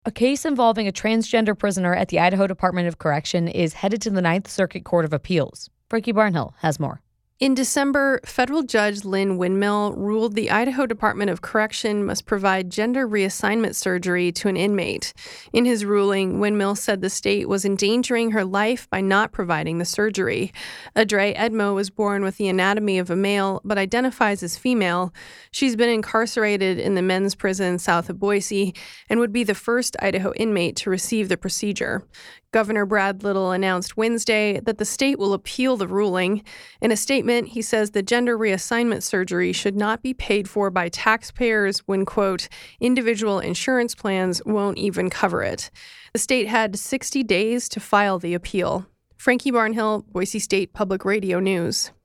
A case involving a transgender prisoner at the Idaho Department of Correction is headed to the Ninth Circuit Court of Appeals. Frankie Barnhill has more. In December, federal judge Lynn Windmill ruled the Idaho Department of Correction must provide gender reassignment surgery to an inmate. In his ruling, Windmill said the state was endangering her life by not providing the surgery. Adre Edmo was born with the anatomy of a male but identifies as female. She's been incarcerated in the men's prison south of Boise and would be the first Idaho inmate to receive the procedure. Governor Brad Little announced Wednesday that the state will appeal the ruling. In a statement, he says the gender reassignment surgery should not be paid for by taxpayers when, quote, individual insurance plans won't even cover it. The state had 60 days to file the appeal. Frankie Barnhill, Boise State Public Radio News.